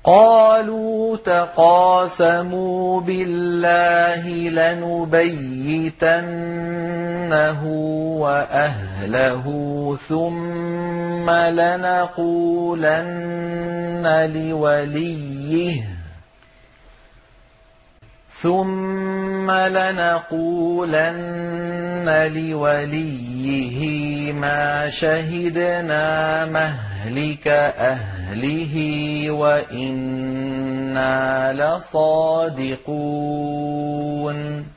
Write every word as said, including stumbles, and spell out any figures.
قالوا تقاسموا بالله لنبيتنه وأهله ثم لنقولن لوليه ثم لنقولن لوليه ما شهدنا مهلك أهله وإنا لصادقون